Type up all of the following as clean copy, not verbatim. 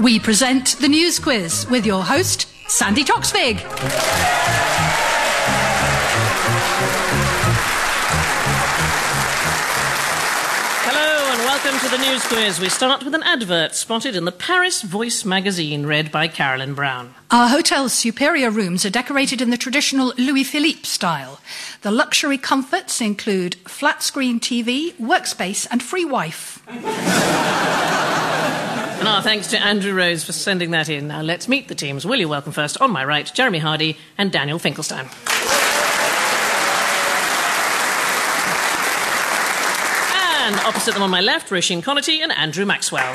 We present the News Quiz with your host, Sandy Toksvig. Hello and welcome to the News Quiz. We start with an advert spotted in the Paris Voice magazine, read by Carolyn Brown. Our hotel's superior rooms are decorated in the traditional Louis Philippe style. The luxury comforts include flat-screen TV, workspace and free wife. And our thanks to Andrew Rose for sending that in. Now let's meet the teams. Will you welcome first, on my right, Jeremy Hardy and Daniel Finkelstein. And opposite them on my left, Roisin Connerty and Andrew Maxwell.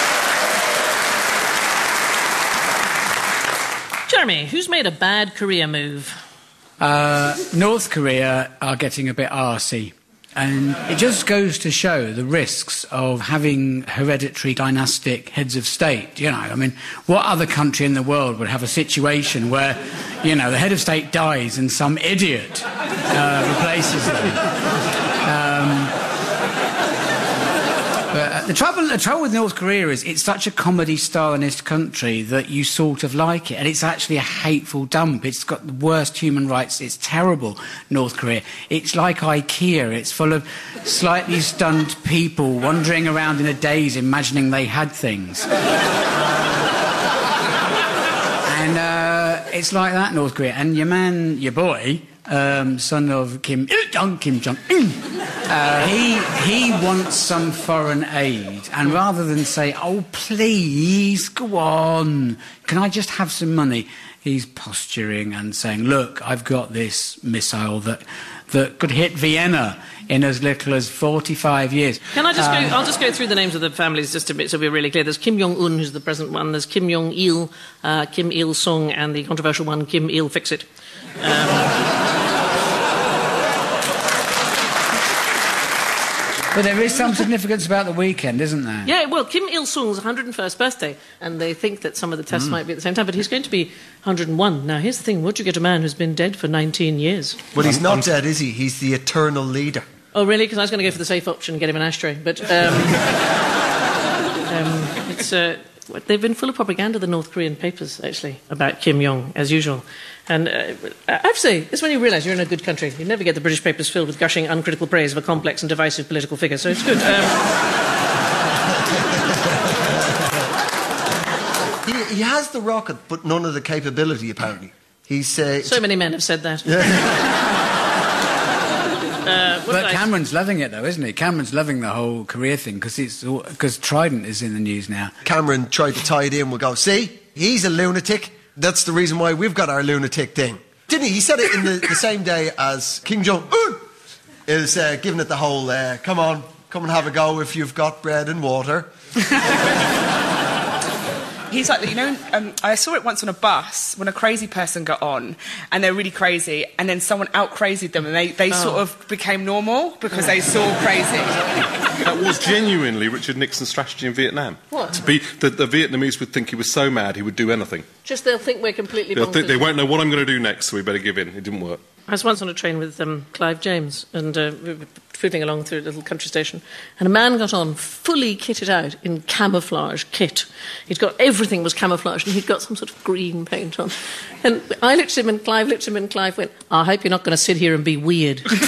Jeremy, who's made a bad career move? North Korea are getting a bit arsey. And it just goes to show the risks of having hereditary dynastic heads of state. You know, I mean, what other country in the world would have a situation where, you know, the head of state dies and some idiot replaces them? But the trouble with North Korea is it's such a comedy Stalinist country that you sort of like it, and it's actually a hateful dump. It's got the worst human rights. It's terrible, North Korea. It's like IKEA. It's full of slightly stunned people wandering around in a daze imagining they had things. And it's like that, North Korea. And your man, your boy, son of Kim Jong-un, he wants some foreign aid, and rather than say, oh, please, go on, can I just have some money, he's posturing and saying, look, I've got this missile that could hit Vienna in as little as 45 years. Can I just go... I'll just go through the names of the families just a bit so we're really clear. There's Kim Jong-un, who's the present one. There's Kim Jong-il, Kim Il-sung, and the controversial one, Kim Il-fix-it. But there is some significance about the weekend, isn't there? Yeah, well, Kim Il-sung's 101st birthday, and they think that some of the tests might be at the same time, but he's going to be 101. Now, here's the thing. Would you get a man who's been dead for 19 years? Well, he's not dead, is he? He's the eternal leader. Oh, really? Because I was going to go for the safe option and get him an ashtray. But they've been full of propaganda, the North Korean papers, actually, about Kim Jong, as usual. And I have to say, this is when you realise you're in a good country. You never get the British papers filled with gushing, uncritical praise of a complex and divisive political figure, so it's good. He has the rocket, but none of the capability, apparently. So many men have said that. But Cameron's loving it, though, isn't he? Cameron's loving the whole Korea thing, because Trident is in the news now. Cameron tried to tie it in. We'll go, see, he's a lunatic. That's the reason why we've got our lunatic thing. Didn't he? He said it in the same day as Kim Jong-un is giving it the whole, come on, come and have a go if you've got bread and water. He's like, you know, I saw it once on a bus when a crazy person got on and they're really crazy and then someone out-crazied them and they sort of became normal because they saw crazy. That was genuinely Richard Nixon's strategy in Vietnam. What? To be the Vietnamese would think he was so mad he would do anything. Just they'll think we're completely bonkers. They won't know what I'm going to do next, so we better give in. It didn't work. I was once on a train with Clive James and we were fiddling along through a little country station, and a man got on fully kitted out in camouflage kit. Everything was camouflaged and he'd got some sort of green paint on. And I looked at him and Clive looked at him and Clive went, I hope you're not going to sit here and be weird. And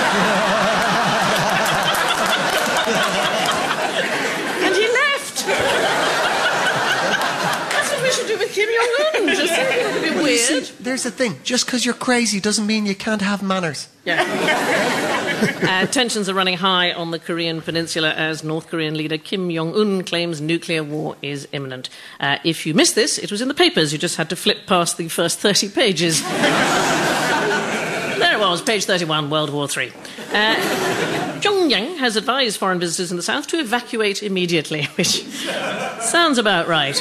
he left. That's what we should do with Kim Jong-un. Just be weird. See, there's the thing. Just because you're crazy doesn't mean you can't have manners. Yeah. Tensions are running high on the Korean peninsula as North Korean leader Kim Jong-un claims nuclear war is imminent. If you missed this, it was in the papers. You just had to flip past the first 30 pages. There it was, page 31, World War III. Pyongyang has advised foreign visitors in the south to evacuate immediately, which sounds about right.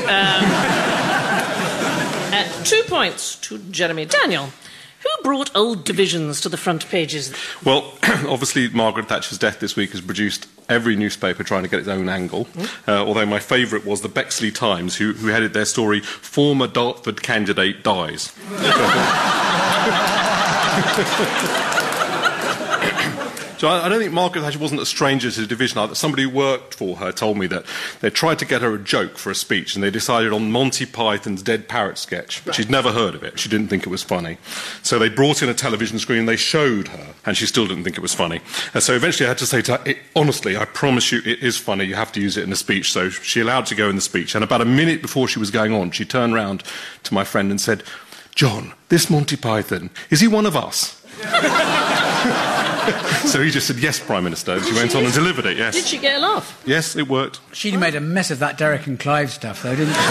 2 points to Jeremy. Daniel, who brought old divisions to the front pages? Well, obviously Margaret Thatcher's death this week has produced every newspaper trying to get its own angle, although my favourite was the Bexley Times, who headed their story, Former Dartford Candidate Dies. So I don't think Margaret Thatcher wasn't a stranger to the division. Somebody who worked for her told me that they tried to get her a joke for a speech, and they decided on Monty Python's Dead Parrot sketch. Right. She'd never heard of it. She didn't think it was funny. So they brought in a television screen, they showed her, and she still didn't think it was funny. And so eventually I had to say to her, honestly, I promise you it is funny. You have to use it in the speech. So she allowed to go in the speech. And about a minute before she was going on, she turned round to my friend and said, "John, this Monty Python, is he one of us?" So he just said, "Yes, Prime Minister." And she went on and delivered it, yes. Did she get a laugh? Yes, it worked. She'd made a mess of that Derek and Clive stuff, though, didn't she?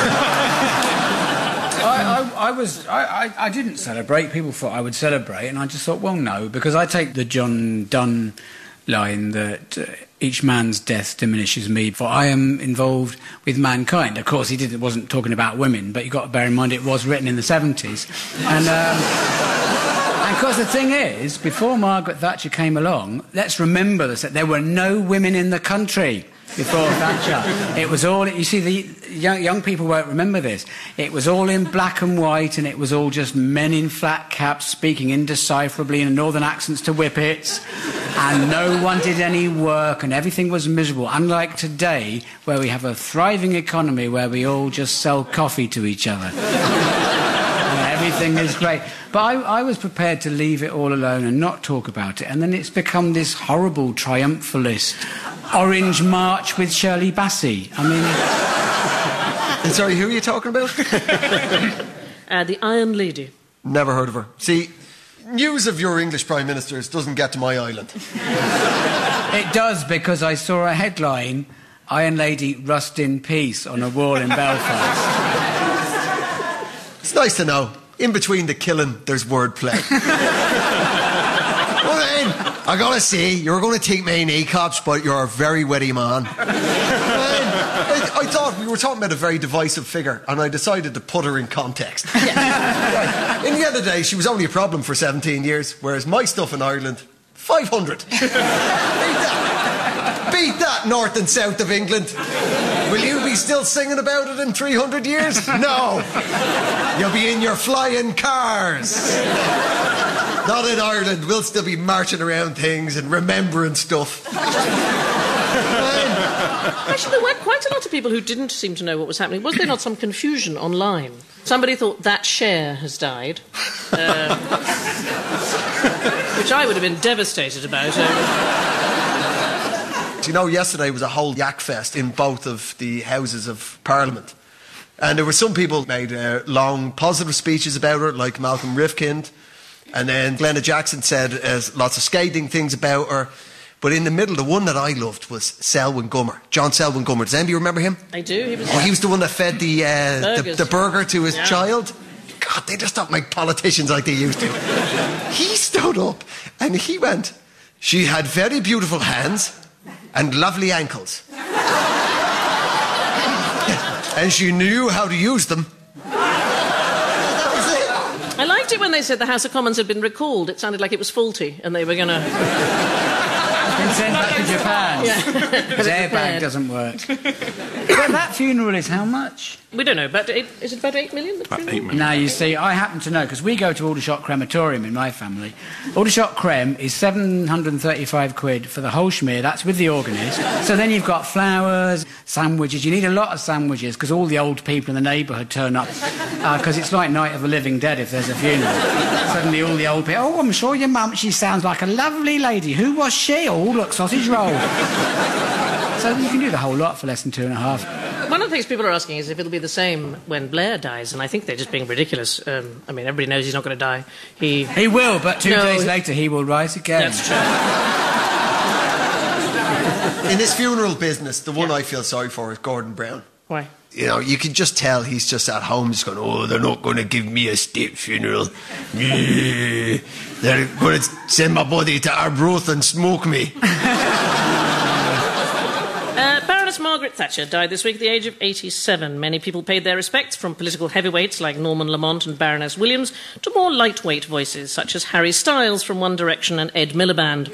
I didn't celebrate. People thought I would celebrate, and I just thought, well, no, because I take the John Donne line that each man's death diminishes me, for I am involved with mankind. Of course, he wasn't talking about women, but you've got to bear in mind it was written in the 70s. And of course, the thing is, before Margaret Thatcher came along, let's remember that there were no women in the country before Thatcher. It was all, you see, the young people won't remember this. It was all in black and white, and it was all just men in flat caps speaking indecipherably in northern accents to whippets, and no one did any work, and everything was miserable. Unlike today, where we have a thriving economy where we all just sell coffee to each other. Everything is great. But I was prepared to leave it all alone and not talk about it. And then it's become this horrible triumphalist Orange March with Shirley Bassey. I mean... Sorry, who are you talking about? The Iron Lady. Never heard of her. See, news of your English Prime Ministers doesn't get to my island. It does, because I saw a headline, "Iron Lady rust in peace," on a wall in Belfast. It's nice to know. In between the killing, there's wordplay. Well then, I gotta say, you're gonna take me in E-cops, but you're a very witty man. I thought we were talking about a very divisive figure, and I decided to put her in context. Right. In the end of the day, she was only a problem for 17 years, whereas my stuff in Ireland, 500. Beat that, north and south of England. Will you be still singing about it in 300 years? No. You'll be in your flying cars. Not in Ireland. We'll still be marching around things and remembering stuff. Actually, there were quite a lot of people who didn't seem to know what was happening. Was there not some confusion online? Somebody thought that Cher has died, which I would have been devastated about. You know, yesterday was a whole yak fest in both of the Houses of Parliament. And there were some people who made long positive speeches about her, like Malcolm Rifkind. And then Glenna Jackson said lots of scathing things about her. But in the middle, the one that I loved was Selwyn Gummer. John Selwyn Gummer. Does anybody remember him? I do. He was the one that fed the burger to his child. God, they just don't make politicians like they used to. He stood up and he went, "She had very beautiful hands and lovely ankles. And she knew how to use them." That was it. I liked it when they said the House of Commons had been recalled. It sounded like it was faulty and they were going to... Been sent back to Japan. Yeah. His airbag doesn't work. But that funeral is how much? We don't know. Is it about 8 million? About 8 million. Now, you see, I happen to know, because we go to Aldershot Crematorium in my family. Aldershot Crem is 735 quid for the whole schmear. That's with the organist. So then you've got flowers, sandwiches. You need a lot of sandwiches, because all the old people in the neighbourhood turn up. Because it's like Night of the Living Dead if there's a funeral. Suddenly all the old people, "Oh, I'm sure your mum, she sounds like a lovely lady. Who was she?" "Oh, look, sausage roll." So you can do the whole lot for less than 2.5. One of the things people are asking is if it'll be the same when Blair dies, and I think they're just being ridiculous. I mean, everybody knows he's not going to die. He will, but 2 days later he will rise again. That's true. In this funeral business, the one I feel sorry for is Gordon Brown. Why? You know, you can just tell he's just at home just going, "Oh, they're not going to give me a state funeral. They're going to send my body to Arbroath and smoke me." Baroness Margaret Thatcher died this week at the age of 87. Many people paid their respects, from political heavyweights like Norman Lamont and Baroness Williams to more lightweight voices such as Harry Styles from One Direction and Ed Miliband.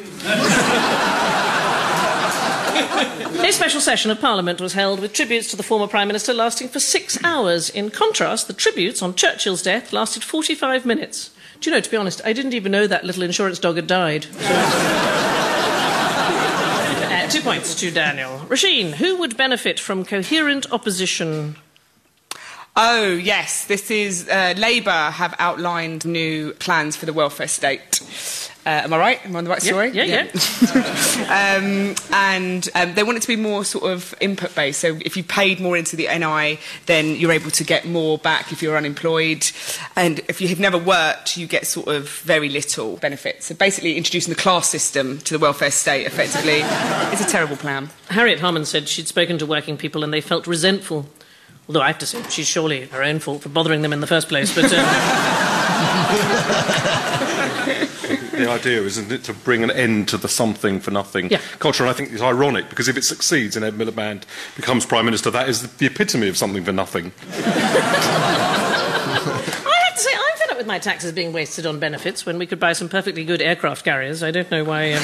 A special session of Parliament was held with tributes to the former Prime Minister lasting for 6 hours. In contrast, the tributes on Churchill's death lasted 45 minutes. Do you know, to be honest, I didn't even know that little insurance dog had died. 2 points to Daniel. Rasheen, who would benefit from coherent opposition? Oh, yes. This is Labour have outlined new plans for the welfare state. Am I right? Am I on the right story? Yeah. And they want it to be more sort of input-based. So if you paid more into the NI, then you're able to get more back if you're unemployed. And if you have never worked, you get sort of very little benefit. So basically introducing the class system to the welfare state, effectively, is a terrible plan. Harriet Harman said she'd spoken to working people and they felt resentful. Although I have to say, she's surely her own fault for bothering them in the first place. But the idea, isn't it, to bring an end to the something for nothing culture? And I think it's ironic, because if it succeeds and Ed Miliband becomes Prime Minister, that is the epitome of something for nothing. I have to say, I'm fed up with my taxes being wasted on benefits when we could buy some perfectly good aircraft carriers. I don't know why...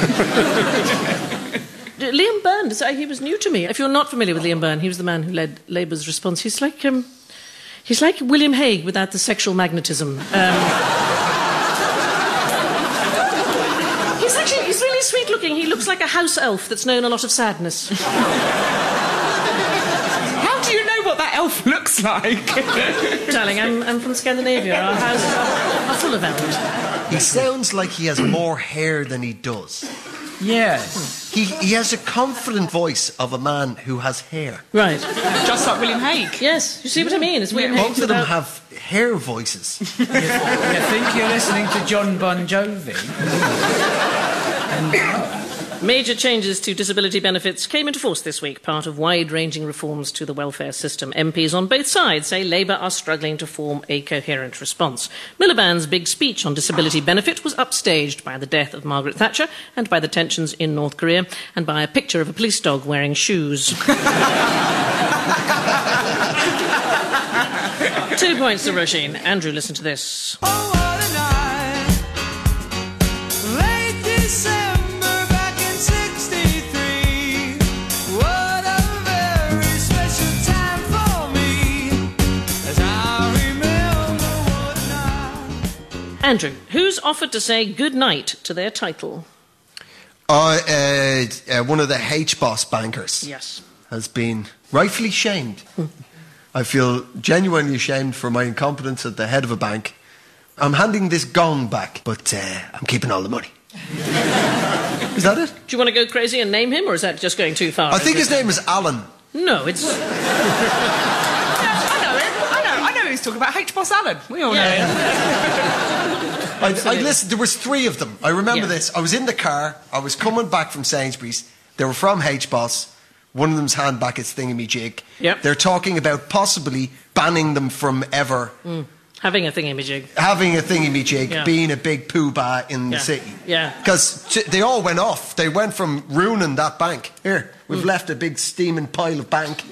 Liam Byrne, he was new to me. If you're not familiar with Liam Byrne, he was the man who led Labour's response. He's like William Hague without the sexual magnetism. He's really sweet-looking. He looks like a house elf that's known a lot of sadness. How do you know what that elf looks like? Darling, I'm from Scandinavia. Our houses are full of elves. He sounds like he has more hair than he does. Yes. He has a confident voice of a man who has hair. Right. Just like William Hague. Yes, you see what I mean? It's William Hague. Both of them have hair voices. You think you're listening to John Bon Jovi? Major changes to disability benefits came into force this week, part of wide-ranging reforms to the welfare system. MPs on both sides say Labour are struggling to form a coherent response. Miliband's big speech on disability benefit was upstaged by the death of Margaret Thatcher and by the tensions in North Korea and by a picture of a police dog wearing shoes. 2 points to Roisin. Andrew, listen to this. Oh, what a night. Late December. Andrew, who's offered to say good night to their title? One of the H-Boss bankers. Yes. Has been rightfully shamed. I feel genuinely ashamed for my incompetence at the head of a bank. I'm handing this gong back, but I'm keeping all the money. Is that it? Do you want to go crazy and name him, or is that just going too far? I think his name is Alan. No, it's... I know who's talking about H-Boss Alan. We all know him. I listened, there was 3 of them. I remember this. I was in the car. I was coming back from Sainsbury's. They were from H-Boss. One of them's hand back its thingamajig. Yep. They're talking about possibly banning them from ever... Having a thingamajig. Having a thingamajig, being a big poo-bah in the city. Yeah. Because they all went off. They went from ruining that bank. Here, we've left a big steaming pile of bank.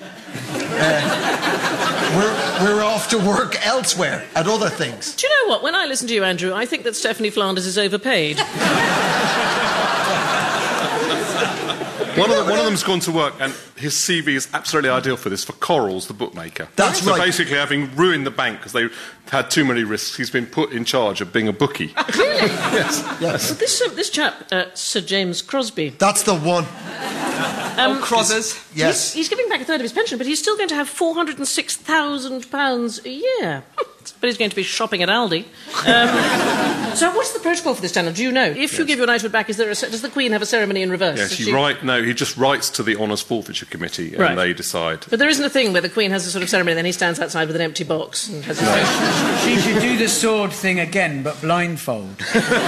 We're off to work elsewhere at other things. Do you know what? When I listen to you, Andrew, I think that Stephanie Flanders is overpaid. One of them's gone to work, and his CV is absolutely ideal for this, for Corals, the bookmaker. That's so right. Basically, having ruined the bank because they had too many risks, he's been put in charge of being a bookie. Really? Yes. Well, this chap, Sir James Crosby... That's the one. Crozzers. Yes. He's giving back a third of his pension, but he's still going to have £406,000 a year. But he's going to be shopping at Aldi. So what's the protocol for this, Daniel? Do you know? If you give your knighthood back, does the Queen have a ceremony in reverse? Yes, he just writes to the Honours Forfeiture Committee and they decide. But there isn't a thing where the Queen has a sort of ceremony and then he stands outside with an empty box and has She should do the sword thing again, but blindfold.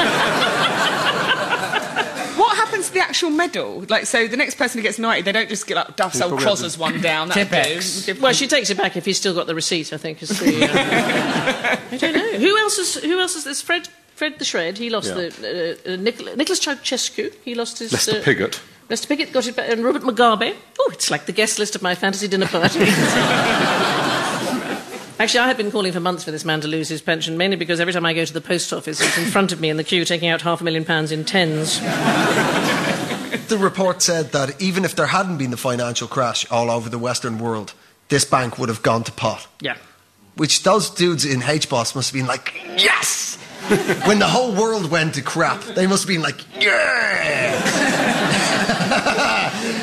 What happens to the actual medal? So the next person who gets knighted, they don't just get Duff's old Crozzers one down. Well, she takes it back if he's still got the receipt, I think. Is the, I don't know. Who else is this? Fred the Shred. He lost Nicholas Ceausescu. He lost his... Lester Piggott. Lester Piggott got it back. And Robert Mugabe. Oh, it's like the guest list of my fantasy dinner party. Actually, I have been calling for months for this man to lose his pension, mainly because every time I go to the post office, he's in front of me in the queue taking out £500,000 in tens. The report said that even if there hadn't been the financial crash all over the Western world, this bank would have gone to pot. Yeah. Which those dudes in H-Boss must have been like, yes! When the whole world went to crap, they must have been like, yeah!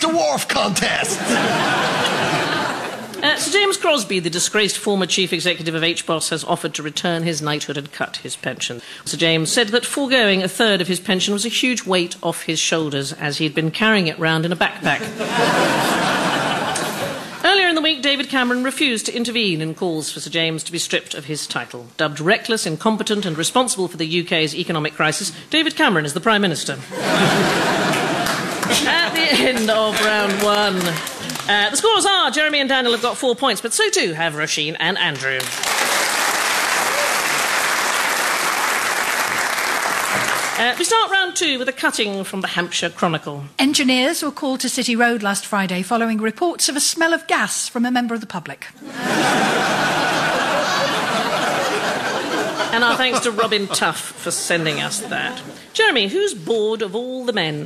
dwarf contest. Sir James Crosby, the disgraced former chief executive of HBOS, has offered to return his knighthood and cut his pension. Sir James said that foregoing a third of his pension was a huge weight off his shoulders, as he'd been carrying it round in a backpack. Earlier in the week, David Cameron refused to intervene in calls for Sir James to be stripped of his title. Dubbed reckless, incompetent and responsible for the UK's economic crisis, David Cameron is the Prime Minister. At the end of round one, the scores are Jeremy and Daniel have got 4 points, but so too have Roisin and Andrew. We start round two with a cutting from the Hampshire Chronicle. Engineers were called to City Road last Friday following reports of a smell of gas from a member of the public. And our thanks to Robin Tuff for sending us that. Jeremy, who's bored of all the men?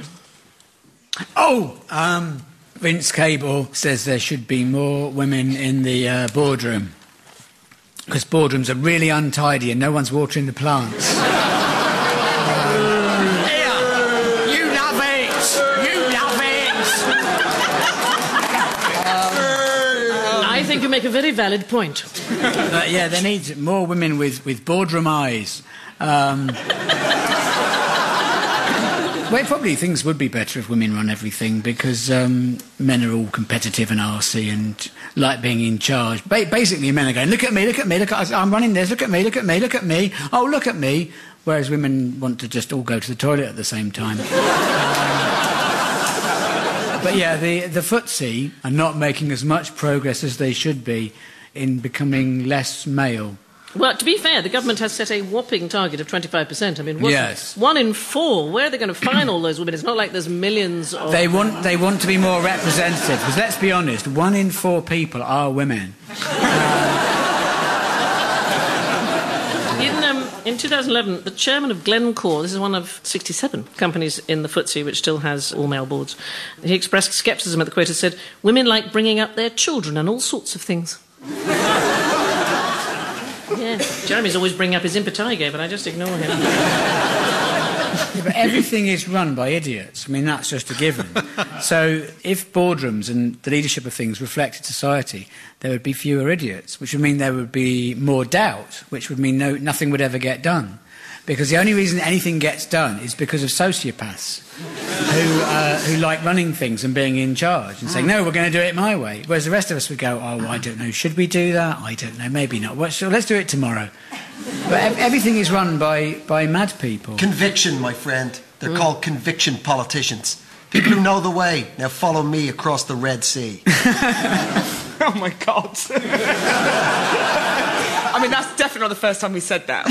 Vince Cable says there should be more women in the boardroom. Because boardrooms are really untidy and no one's watering the plants. I think you make a very valid point. But yeah, there needs more women with boardroom eyes. Well, probably things would be better if women run everything, because men are all competitive and arsey and like being in charge. Basically, men are going, look at me, look at me, I'm running this, look at me, look at me, look at me, oh, look at me. Whereas women want to just all go to the toilet at the same time. But yeah, the FTSE are not making as much progress as they should be in becoming less male. Well, to be fair, the government has set a whopping target of 25%. I mean, yes. 1 in 4. Where are they going to find all those women? It's not like there's millions of... They want to be more representative, because let's be honest, 1 in 4 people are women. In 2011, the chairman of Glencore, this is one of 67 companies in the FTSE which still has all-male boards, he expressed scepticism at the quote and said, women like bringing up their children and all sorts of things. Yeah, Jeremy's always bringing up his impetigo, but I just ignore him. Yeah, but everything is run by idiots. I mean, that's just a given. So if boardrooms and the leadership of things reflected society, there would be fewer idiots, which would mean there would be more doubt, which would mean nothing would ever get done. Because the only reason anything gets done is because of sociopaths who like running things and being in charge and saying, no, we're going to do it my way. Whereas the rest of us would go, oh, I don't know, should we do that? I don't know, maybe not. Well, so let's do it tomorrow. But everything is run by mad people. Conviction, my friend. They're called conviction politicians. People who know the way. Now follow me across the Red Sea. Oh, my God. I mean, that's definitely not the first time we said that.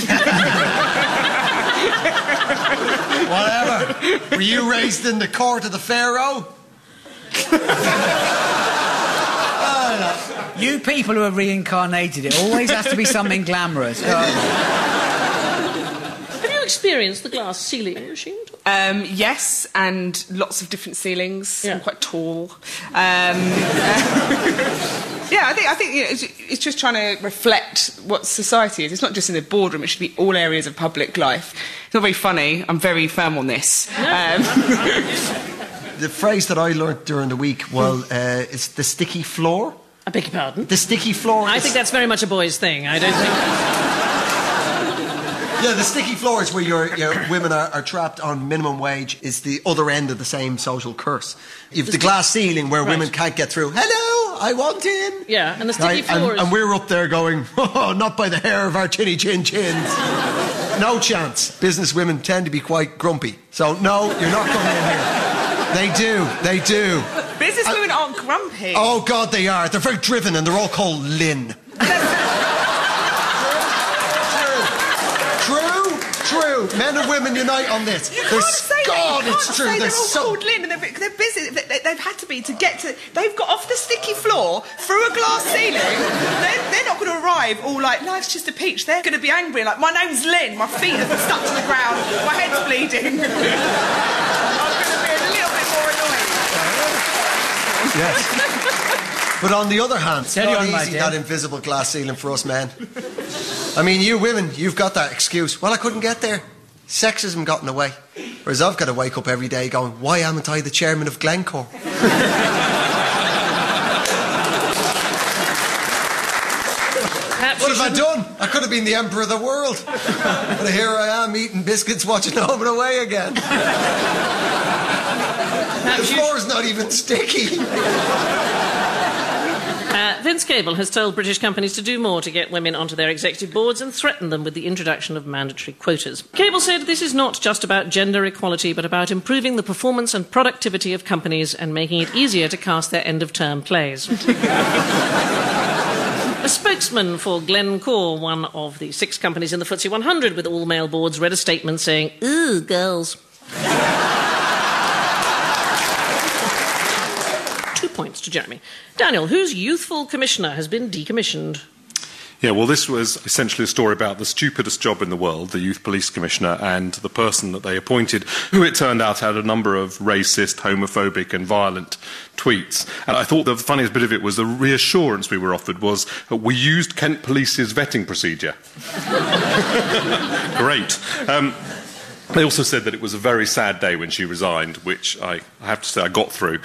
Whatever. Were you raised in the court of the Pharaoh? You people who are reincarnated, it always has to be something glamorous. Have you experienced the glass ceiling machine? Yes, and lots of different ceilings. Yeah. I'm quite tall. Yeah, I think it's just trying to reflect what society is. It's not just in the boardroom, it should be all areas of public life. It's not very funny. I'm very firm on this. The phrase that I learnt during the week, is the sticky floor. I beg your pardon? The sticky floor. I think that's very much a boy's thing. I don't think... Yeah, the sticky floor is where your women are trapped on minimum wage. Is the other end of the same social curse. You've the glass ceiling where women can't get through. Hello, I want in. Yeah, and the sticky floor is... And we're up there going, oh, not by the hair of our chinny chin chins. No chance. Business women tend to be quite grumpy. So, no, you're not coming in here. They do. Business women aren't grumpy. Oh, God, they are. They're very driven and they're all called Lynn. True. Men and women unite on this. You can't say that. It's true. They're all called Lynn and they're busy. They've had to be to get to... They've got off the sticky floor through a glass ceiling. They're not going to arrive all like, life's just a peach. They're going to be angry like, my name's Lynn. My feet are stuck to the ground. My head's bleeding. I'm going to be a little bit more annoying. Yes. But on the other hand, it's not on, easy, that invisible glass ceiling for us men. I mean, you women, you've got that excuse. Well, I couldn't get there. Sexism got in the way. Whereas I've got to wake up every day going, why amn't I the chairman of Glencore? What have I done? I could have been the emperor of the world. But here I am eating biscuits, watching Home and Away again. The floor's not even sticky. Vince Cable has told British companies to do more to get women onto their executive boards and threatened them with the introduction of mandatory quotas. Cable said this is not just about gender equality, but about improving the performance and productivity of companies and making it easier to cast their end-of-term plays. A spokesman for Glencore, one of the 6 companies in the FTSE 100 with all-male boards, read a statement saying, "Ooh, girls." 2 points to Jeremy. Daniel, whose youthful commissioner has been decommissioned? Yeah, well, this was essentially a story about the stupidest job in the world, the Youth Police Commissioner, and the person that they appointed, who it turned out had a number of racist, homophobic and violent tweets. And I thought the funniest bit of it was the reassurance we were offered was that we used Kent Police's vetting procedure. Great. They also said that it was a very sad day when she resigned, which I have to say I got through.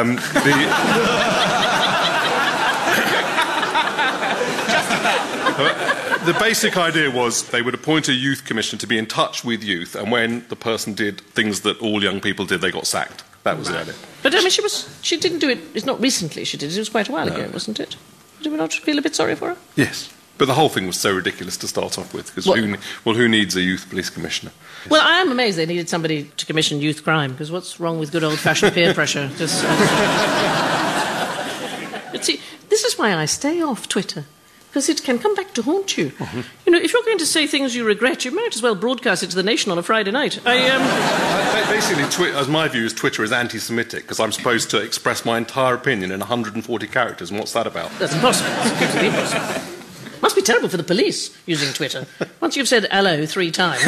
The basic idea was they would appoint a youth commissioner to be in touch with youth, and when the person did things that all young people did, they got sacked. That was the idea. But I mean, she didn't do it. It's not recently she did it. It was quite a while ago, wasn't it? Did we not feel a bit sorry for her? Yes. But the whole thing was so ridiculous to start off with, because who needs a youth police commissioner? Well, I am amazed they needed somebody to commission youth crime, because what's wrong with good old-fashioned peer pressure? But see, this is why I stay off Twitter, because it can come back to haunt you. Mm-hmm. You know, if you're going to say things you regret, you might as well broadcast it to the nation on a Friday night. Basically, as my view is, Twitter is anti-Semitic, because I'm supposed to express my entire opinion in 140 characters, and what's that about? That's impossible. It's completely impossible. Must be terrible for the police using Twitter. Once you've said hello 3 times.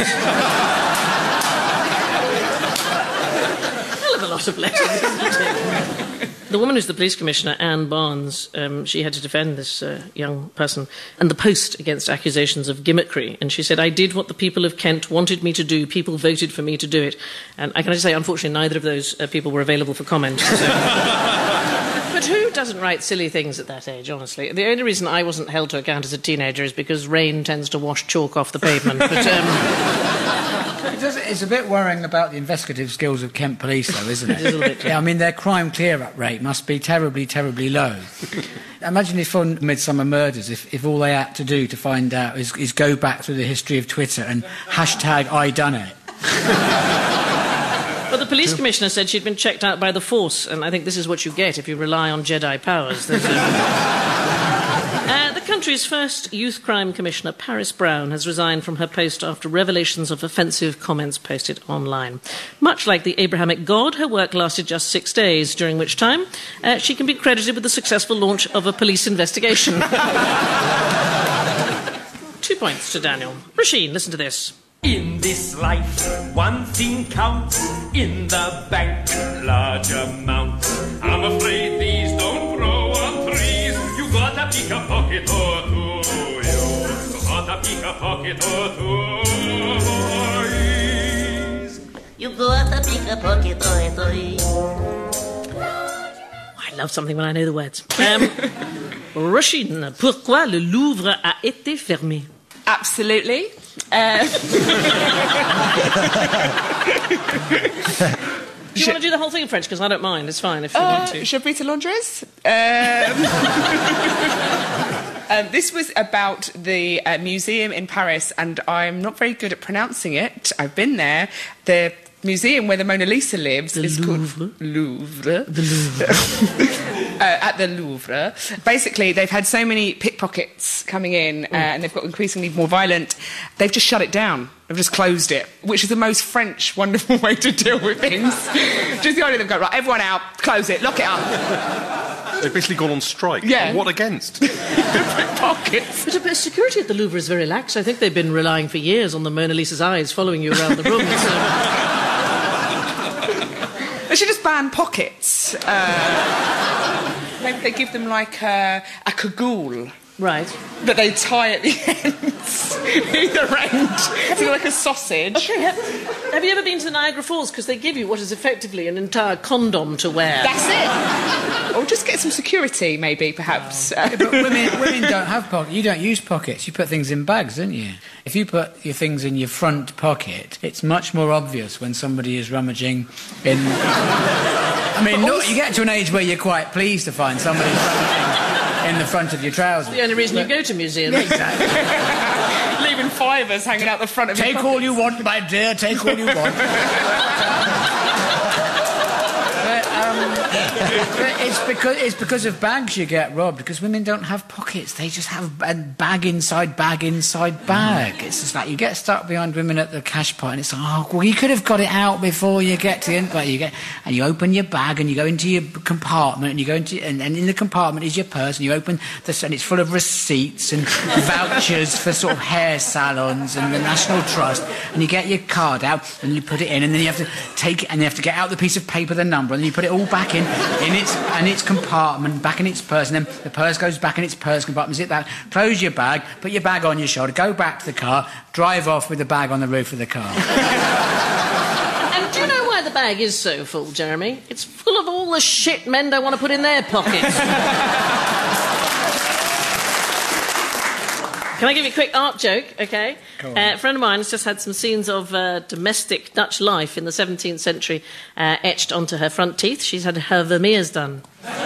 Hell of a lot of letters, isn't it? The woman who's the police commissioner, Anne Barnes, she had to defend this young person and the Post against accusations of gimmickry. And she said, "I did what the people of Kent wanted me to do. People voted for me to do it." And I can just say, unfortunately, neither of those people were available for comment. So. But who doesn't write silly things at that age, honestly? The only reason I wasn't held to account as a teenager is because rain tends to wash chalk off the pavement. But, it's a bit worrying about the investigative skills of Kent Police, though, isn't it? It is a little bit. Yeah, I mean, their crime clear-up rate must be terribly, terribly low. Imagine if on Midsummer Murders, if all they had to do to find out is go back through the history of Twitter and hashtag I done it. Well, the police commissioner said she'd been checked out by the Force, and I think this is what you get if you rely on Jedi powers. The country's first youth crime commissioner, Paris Brown, has resigned from her post after revelations of offensive comments posted online. Much like the Abrahamic God, her work lasted just 6 days, during which time she can be credited with the successful launch of a police investigation. 2 points to Daniel. Rasheen, listen to this. In this life, one thing counts. In the bank, large amount. I'm afraid these don't grow on trees. You gotta pick a pocket or two. You gotta pick a pocket or two. You gotta pick a pocket or two. I love something when I know the words. Rasheen, pourquoi le Louvre a été fermé? Absolutely. Do you want to do the whole thing in French? Because I don't mind. It's fine if you want to. Chapitre Londres. This was about the museum in Paris, and I'm not very good at pronouncing it. I've been there. The museum where the Mona Lisa lives is called Louvre. The Louvre. At the Louvre. Basically, they've had so many pickpockets coming in and they've got increasingly more violent. They've just shut it down. They've just closed it, which is the most French, wonderful way to deal with things. Just the idea of them go, right, everyone out, close it, lock it up. They've basically gone on strike. Yeah. What against? Pickpockets. But security at the Louvre is very lax. I think they've been relying for years on the Mona Lisa's eyes following you around the room. They should just ban pockets. Maybe they give them like a cagoule. Right. that they tie at the ends, either end, so like a sausage. Okay, have you ever been to Niagara Falls? Because they give you what is effectively an entire condom to wear. That's it. Or just get some security, maybe, perhaps. But women don't have pockets. You don't use pockets. You put things in bags, don't you? If you put your things in your front pocket, it's much more obvious when somebody is rummaging in... I mean, you get to an age where you're quite pleased to find somebody rummaging in the front of your trousers. The only reason you go to museums. Exactly. Leaving fivers hanging out the front of your Take all you want, my dear, take all you want. It's because of bags you get robbed, because women don't have pockets. They just have a bag inside bag inside bag. It's just like you get stuck behind women at the cash point and it's like, oh, well, you could have got it out before you get to the end. But you open your bag and you go into your compartment and you go into and in the compartment is your purse and you open this and it's full of receipts and vouchers for sort of hair salons and the National Trust, and you get your card out and you put it in, and then you have to take it and you have to get out the piece of paper, the number, and then you put it all back in its compartment, back in its purse, and then the purse goes back in its purse compartment, zip that, close your bag, put your bag on your shoulder, go back to the car, drive off with the bag on the roof of the car. And do you know why the bag is so full, Jeremy? It's full of all the shit men don't want to put in their pockets. Can I give you a quick art joke, okay? A friend of mine has just had some scenes of domestic Dutch life in the 17th century etched onto her front teeth. She's had her Vermeers done.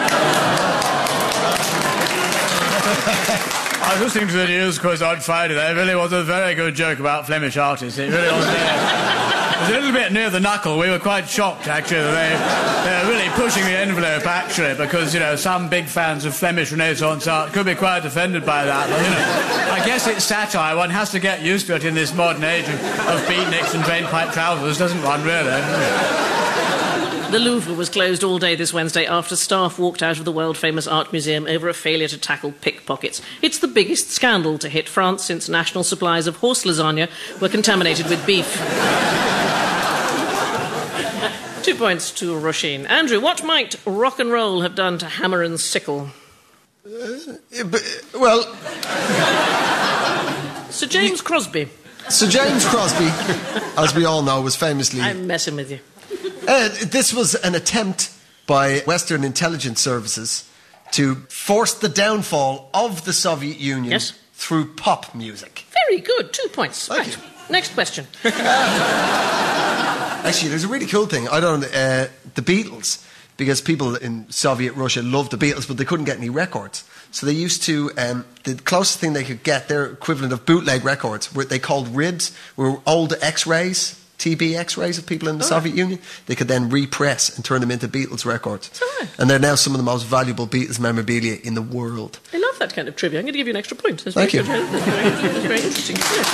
I was listening to the news quiz on Friday. There really was a very good joke about Flemish artists. It really was it was a little bit near the knuckle. We were quite shocked, actually. They were really pushing the envelope, actually, because, some big fans of Flemish Renaissance art could be quite offended by that. But, I guess it's satire. One has to get used to it in this modern age of beatniks and drainpipe trousers, doesn't one, really? The Louvre was closed all day this Wednesday after staff walked out of the world-famous art museum over a failure to tackle pickpockets. It's the biggest scandal to hit France since national supplies of horse lasagna were contaminated with beef. 2 points to Roisin. Andrew, what might rock and roll have done to hammer and sickle? Sir James Crosby. Sir James Crosby, as we all know, was famously... I'm messing with you. This was an attempt by Western intelligence services to force the downfall of the Soviet Union through pop music. Very good. 2 points. Thank you. Next question. Actually, there's a really cool thing. The Beatles, because people in Soviet Russia loved the Beatles, but they couldn't get any records. So they used to, the closest thing they could get, their equivalent of bootleg records, were they called ribs, were old X-rays, TB X-rays of people in the Soviet Union. They could then repress and turn them into Beatles records. And they're now some of the most valuable Beatles memorabilia in the world. I love that kind of trivia. I'm going to give you an extra point. Thank you. That's very interesting.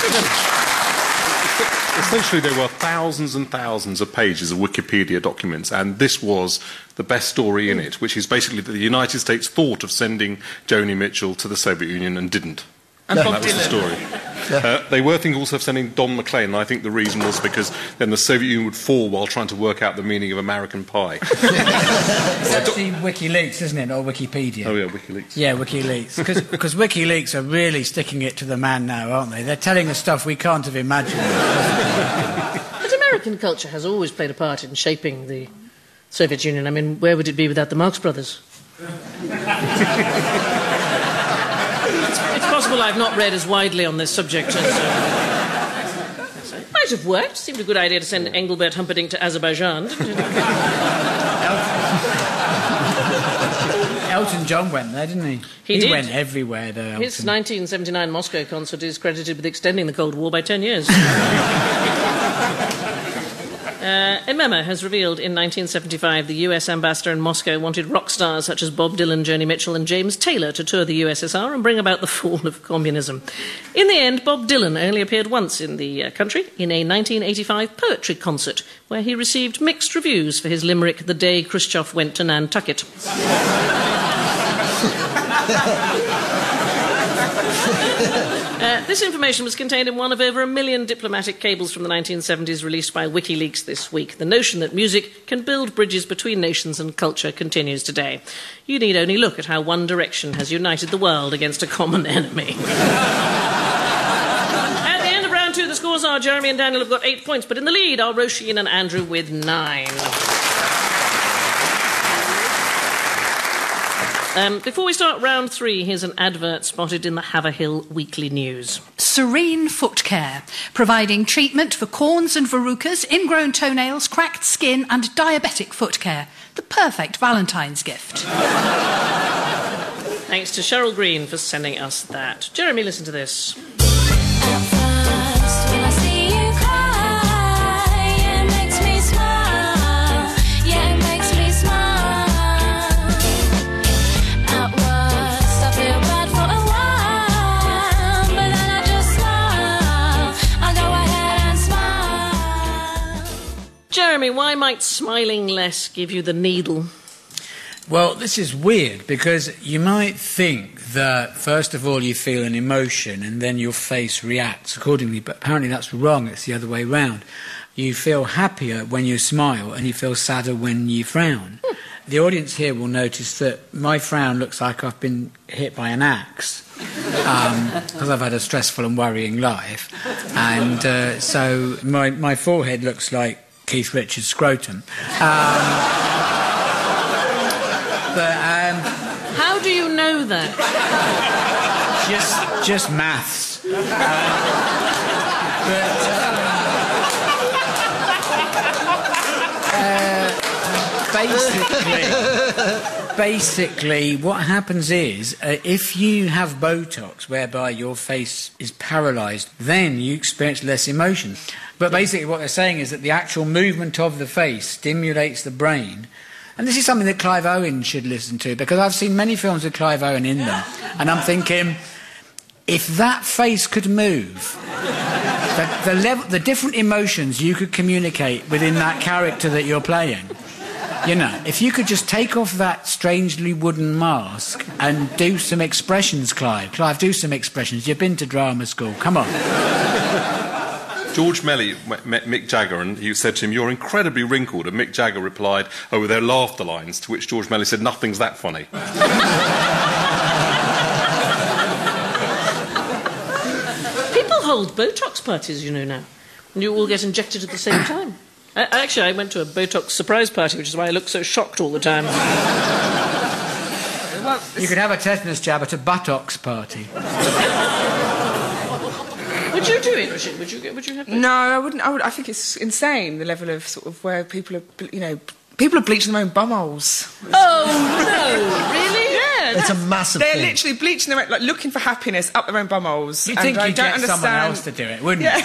Essentially, there were thousands and thousands of pages of Wikipedia documents, and this was the best story in it, which is basically that the United States thought of sending Joni Mitchell to the Soviet Union and didn't. And that was the story. They were thinking also of sending Don McLean, and I think the reason was because then the Soviet Union would fall while trying to work out the meaning of American Pie. It's actually WikiLeaks, isn't it, or Wikipedia? Oh, yeah, WikiLeaks. Yeah, WikiLeaks. Because WikiLeaks are really sticking it to the man now, aren't they? They're telling us stuff we can't have imagined. But American culture has always played a part in shaping the Soviet Union. I mean, where would it be without the Marx Brothers? It's possible I've not read as widely on this subject as... It might have worked. Seemed a good idea to send Engelbert Humperdinck to Azerbaijan, didn't it? Elton John went there, didn't he? He did. Went everywhere, though, Elton. His 1979 Moscow concert is credited with extending the Cold War by 10 years. A memo has revealed in 1975 the US ambassador in Moscow wanted rock stars such as Bob Dylan, Joni Mitchell and James Taylor to tour the USSR and bring about the fall of communism. In the end, Bob Dylan only appeared once in the country in a 1985 poetry concert where he received mixed reviews for his limerick The Day Khrushchev Went to Nantucket. This information was contained in one of over 1 million diplomatic cables from the 1970s released by WikiLeaks this week. The notion that music can build bridges between nations and culture continues today. You need only look at how One Direction has united the world against a common enemy. At the end of round 2, the scores are Jeremy and Daniel have got 8 points, but in the lead are Roisin and Andrew with 9. Before we start round 3, here's an advert spotted in the Haverhill Weekly News. Serene Foot Care, providing treatment for corns and verrucas, ingrown toenails, cracked skin and diabetic foot care. The perfect Valentine's gift. Thanks to Cheryl Green for sending us that. Jeremy, listen to this. Jeremy, why might smiling less give you the needle? Well, this is weird because you might think that, first of all, you feel an emotion and then your face reacts accordingly, but apparently that's wrong. It's the other way round. You feel happier when you smile and you feel sadder when you frown. The audience here will notice that my frown looks like I've been hit by an axe because I've had a stressful and worrying life. And so my forehead looks like Keith Richards' scrotum. How do you know that? Just maths. Basically, what happens is, if you have Botox, whereby your face is paralysed, then you experience less emotion. But basically what they're saying is that the actual movement of the face stimulates the brain. And this is something that Clive Owen should listen to, because I've seen many films with Clive Owen in them, and I'm thinking, if that face could move, the different emotions you could communicate within that character that you're playing, you know, if you could just take off that strangely wooden mask and do some expressions, Clive. Clive, do some expressions. You've been to drama school. Come on. George Melly met Mick Jagger and he said to him, "You're incredibly wrinkled." And Mick Jagger replied, "Oh, they're laughter lines," to which George Melly said, "Nothing's that funny." People hold Botox parties, you know, now. And you all get injected at the same time. Actually, I went to a Botox surprise party, which is why I look so shocked all the time. Well, you could have a tetanus jab at a buttocks party. Would you do it, Richard? Would you have it? No, I wouldn't. I think it's insane, the level of sort of where people are, you know, people are bleaching their own bumholes. Oh, no, really? Yeah. It's a massive They're thing. literally bleaching their own, like, looking for happiness up their own bumholes. You'd think I you'd don't get understand someone else to do it, wouldn't you?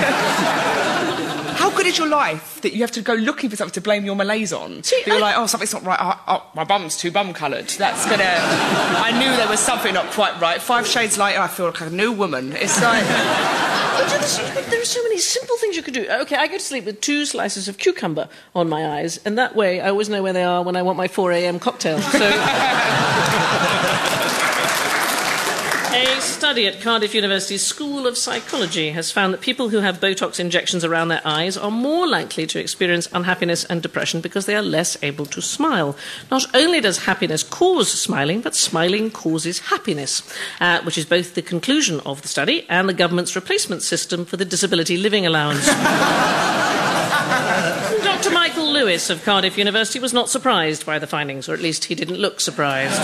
How good is your life that you have to go looking for something to blame your malaise on? See, You're like, oh, something's not right. Oh, my bum's too bum-coloured. That's gonna... I knew there was something not quite right. 5 shades later, I feel like a new woman. It's like... But there are so many simple things you could do. OK, I go to sleep with 2 slices of cucumber on my eyes, and that way I always know where they are when I want my 4 a.m. cocktail. So... A study at Cardiff University's School of Psychology has found that people who have Botox injections around their eyes are more likely to experience unhappiness and depression because they are less able to smile. Not only does happiness cause smiling, but smiling causes happiness, which is both the conclusion of the study and the government's replacement system for the disability living allowance. Dr. Michael Lewis of Cardiff University was not surprised by the findings, or at least he didn't look surprised.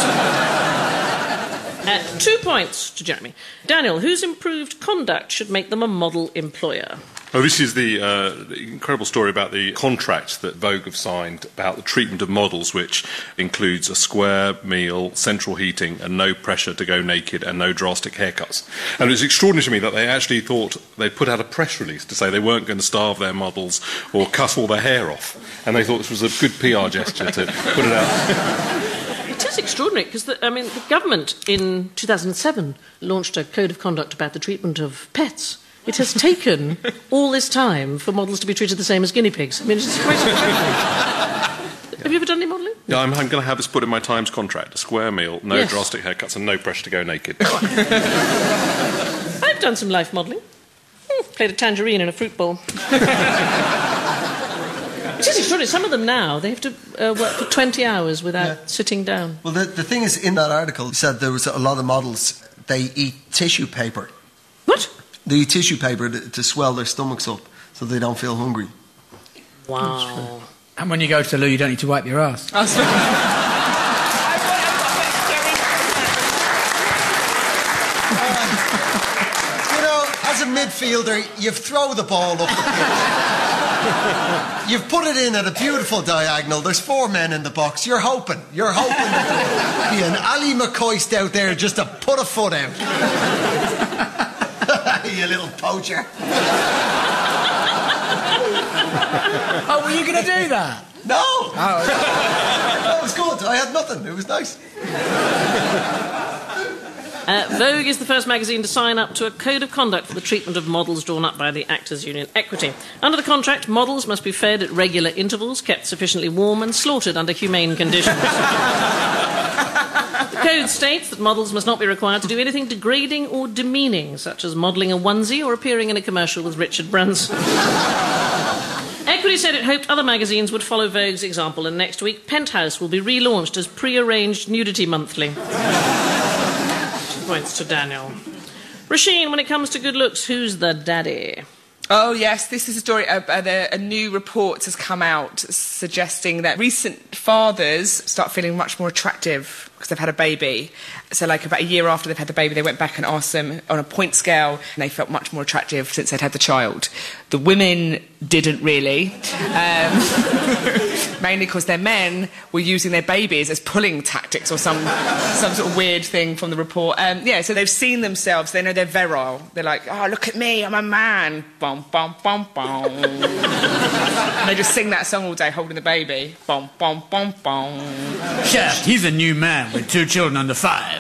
2 points to Jeremy. Daniel, whose improved conduct should make them a model employer? Oh, this is the incredible story about the contract that Vogue have signed about the treatment of models, which includes a square meal, central heating, and no pressure to go naked, and no drastic haircuts. And it was extraordinary to me that they actually thought they'd put out a press release to say they weren't going to starve their models or cut all their hair off. And they thought this was a good PR gesture to put it out. It is extraordinary, because the government in 2007 launched a code of conduct about the treatment of pets. It has taken all this time for models to be treated the same as guinea pigs. I mean, it's quite extraordinary. Have you ever done any modelling? Yeah, I'm going to have this put in my Times contract. A square meal, no Yes. drastic haircuts, and no pressure to go naked. I've done some life modelling. Played a tangerine in a fruit bowl. It is extraordinary. Some of them now, they have to work for 20 hours without sitting down. Well, the thing is, in that article, it said there was a lot of models, they eat tissue paper. What? They eat tissue paper to swell their stomachs up so they don't feel hungry. Wow. And when you go to the loo, you don't need to wipe your ass. You know, as a midfielder, you throw the ball up the pitch. You've put it in at a beautiful diagonal. There's 4 men in the box. You're hoping that there'll be an Ali McCoist out there just to put a foot out. You little poacher. Oh, were you going to do that? No! Oh. That was good. I had nothing. It was nice. Vogue is the first magazine to sign up to a code of conduct for the treatment of models drawn up by the Actors Union Equity. Under the contract, models must be fed at regular intervals, kept sufficiently warm and slaughtered under humane conditions. The code states that models must not be required to do anything degrading or demeaning, such as modelling a onesie or appearing in a commercial with Richard Branson. Equity said it hoped other magazines would follow Vogue's example, and next week Penthouse will be relaunched as pre-arranged nudity monthly. Points to Daniel. Rasheen, when it comes to good looks, who's the daddy? Oh, yes, this is a story. A new report has come out suggesting that recent fathers start feeling much more attractive because they've had a baby. So, like, about a year after they've had the baby, they went back and asked them on a point scale, and they felt much more attractive since they'd had the child. The women didn't really, mainly because their men were using their babies as pulling tactics or some sort of weird thing from the report. So they've seen themselves, they know they're virile. They're like, oh, look at me, I'm a man. Bum, bum, bum, bum. And they just sing that song all day holding the baby. Bum, bum, bum, bum. Yeah, he's a new man with 2 children under 5.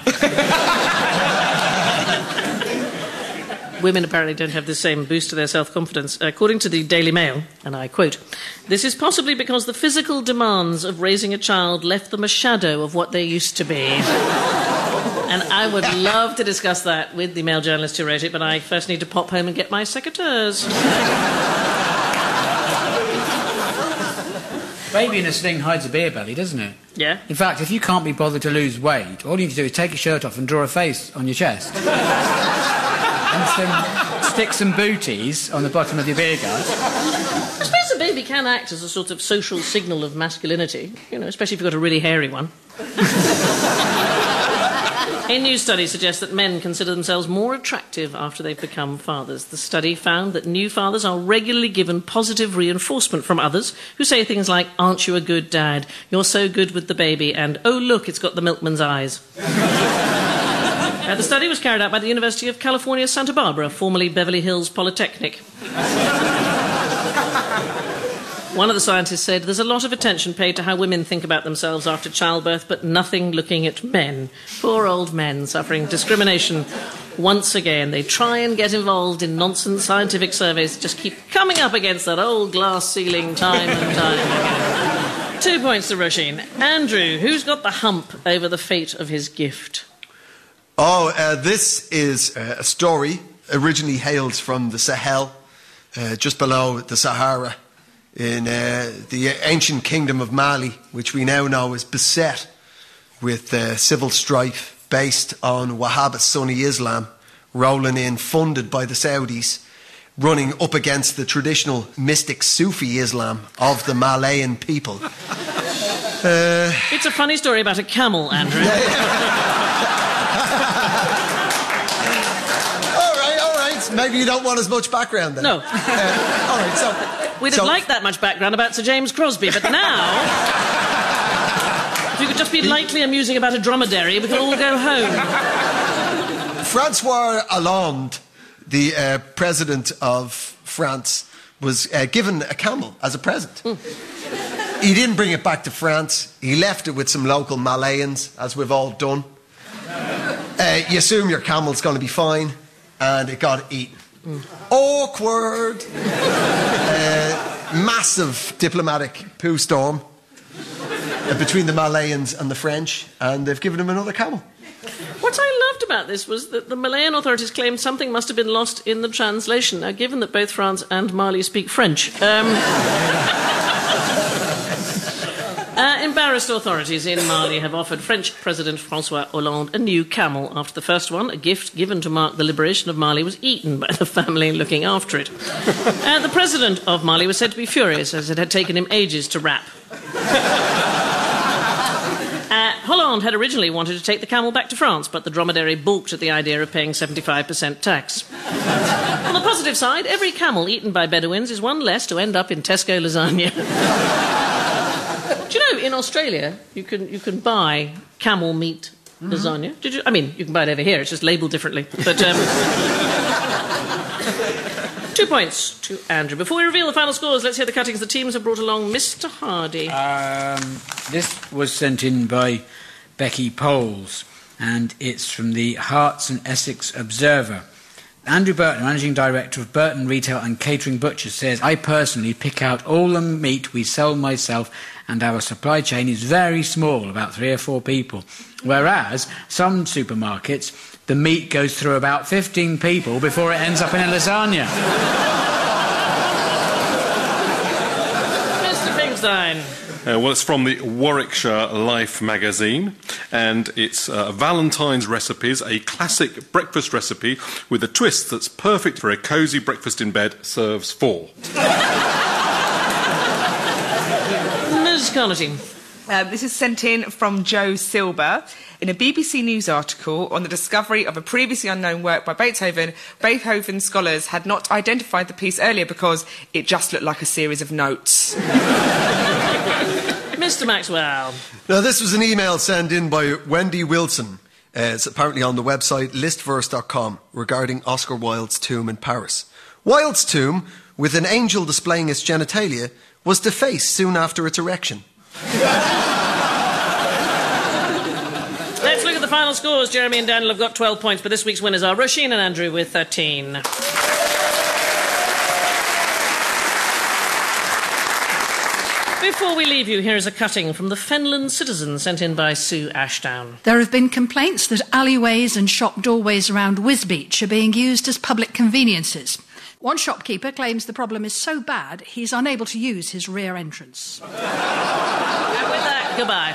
Women apparently don't have the same boost to their self-confidence. According to the Daily Mail, and I quote, "This is possibly because the physical demands of raising a child left them a shadow of what they used to be." And I would love to discuss that with the male journalist who wrote it, but I first need to pop home and get my secateurs. Baby in a sling hides a beer belly, doesn't it? Yeah. In fact, if you can't be bothered to lose weight, all you need to do is take your shirt off and draw a face on your chest. And stick some booties on the bottom of your beer gut. I suppose a baby can act as a sort of social signal of masculinity, you know, especially if you've got a really hairy one. A new study suggests that men consider themselves more attractive after they've become fathers. The study found that new fathers are regularly given positive reinforcement from others who say things like, "Aren't you a good dad? You're so good with the baby," and "Oh, look, it's got the milkman's eyes." The study was carried out by the University of California, Santa Barbara, formerly Beverly Hills Polytechnic. One of the scientists said, "There's a lot of attention paid to how women think about themselves after childbirth, but nothing looking at men. Poor old men suffering discrimination once again. They try and get involved in nonsense scientific surveys, just keep coming up against that old glass ceiling time and time again." 2 points to Roisin. Andrew, who's got the hump over the fate of his gift? This is a story originally hails from the Sahel, just below the Sahara, in the ancient kingdom of Mali, which we now know is beset with civil strife based on Wahhabist Sunni Islam, rolling in, funded by the Saudis, running up against the traditional mystic Sufi Islam of the Malayan people. It's a funny story about a camel, Andrew. All right. Maybe you don't want as much background then. No. All right, so... We'd have liked that much background about Sir James Crosby, but now... if you could just be lightly amusing about a dromedary, we could all go home. Francois Hollande, the president of France, was given a camel as a present. He didn't bring it back to France. He left it with some local Malayans, as we've all done. You assume your camel's going to be fine, and it got eaten. Awkward. Massive diplomatic poo storm. between the Malayans and the French, and they've given him another camel. What I loved about this was that the Malayan authorities claimed something must have been lost in the translation. Now, given that both France and Mali speak French... embarrassed authorities in Mali have offered French President François Hollande a new camel after the first one, a gift given to mark the liberation of Mali, was eaten by the family looking after it. The President of Mali was said to be furious as it had taken him ages to wrap. Hollande had originally wanted to take the camel back to France, but the dromedary balked at the idea of paying 75% tax. On the positive side, every camel eaten by Bedouins is one less to end up in Tesco lasagna. Do you know, in Australia, you can buy camel meat lasagna? Did you? I mean, you can buy it over here, it's just labelled differently. But 2 points to Andrew. Before we reveal the final scores, let's hear the cuttings the teams have brought along. Mr. Hardy. This was sent in by Becky Poles, and it's from the Herts and Essex Observer. Andrew Burton, Managing Director of Burton Retail and Catering Butchers, says, I personally pick out all the meat we sell myself, and our supply chain is very small, about 3 or 4 people. Whereas some supermarkets, the meat goes through about 15 people before it ends up in a lasagna. Mr. Pinkstein. Well, it's from the Warwickshire Life magazine, and it's Valentine's Recipes, a classic breakfast recipe with a twist that's perfect for a cosy breakfast in bed, serves 4. Ms. Carnity. This is sent in from Joe Silber. In a BBC News article on the discovery of a previously unknown work by Beethoven, Beethoven scholars had not identified the piece earlier because it just looked like a series of notes. Mr. Maxwell. Now, this was an email sent in by Wendy Wilson. It's apparently on the website listverse.com regarding Oscar Wilde's tomb in Paris. Wilde's tomb, with an angel displaying its genitalia, was defaced soon after its erection. Let's look at the final scores. Jeremy and Daniel have got 12 points, but this week's winners are Roisin and Andrew with 13. Before we leave you, here is a cutting from the Fenland Citizen sent in by Sue Ashdown. There have been complaints that alleyways and shop doorways around Wisbech are being used as public conveniences. One shopkeeper claims the problem is so bad he's unable to use his rear entrance. And with that, goodbye.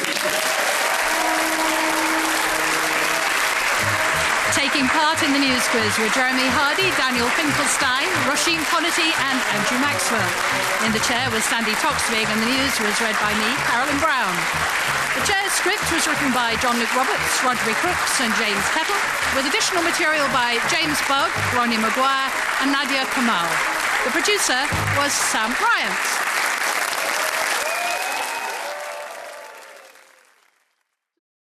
Taking part in the news quiz were Jeremy Hardy, Daniel Finkelstein, Roisin Connerty and Andrew Maxwell. In the chair was Sandy Toksvig, and the news was read by me, Carolyn Brown. The chair's script was written by John Luke Roberts, Roderick Crooks and James Kettle, with additional material by James Bugg, Ronnie Maguire and Nadia Kamal. The producer was Sam Bryant.